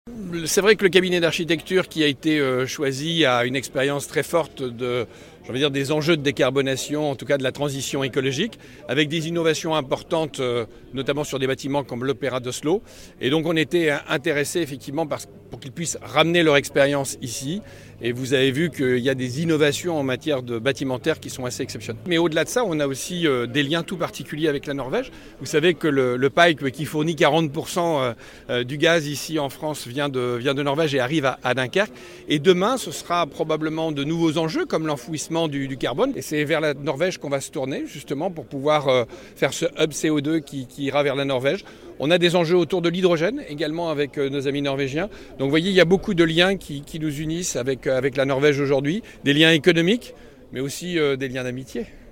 C'est vrai que le cabinet d'architecture qui a été choisi a une expérience très forte des enjeux de décarbonation, en tout cas de la transition écologique, avec des innovations importantes, notamment sur des bâtiments comme l'Opéra d'Oslo. Et donc on était intéressés effectivement pour qu'ils puissent ramener leur expérience ici. Et vous avez vu qu'il y a des innovations en matière de bâtimentaire qui sont assez exceptionnelles. Mais au-delà de ça, on a aussi des liens tout particuliers avec la Norvège. Vous savez que le pipe qui fournit 40% du gaz ici en France vient de Norvège et arrive à Dunkerque. Et demain, ce sera probablement de nouveaux enjeux comme l'enfouissement du carbone. Et c'est vers la Norvège qu'on va se tourner justement pour pouvoir faire ce hub CO2 qui ira vers la Norvège. On a des enjeux autour de l'hydrogène également avec nos amis norvégiens. Donc vous voyez, il y a beaucoup de liens qui nous unissent avec la Norvège aujourd'hui, des liens économiques, mais aussi des liens d'amitié.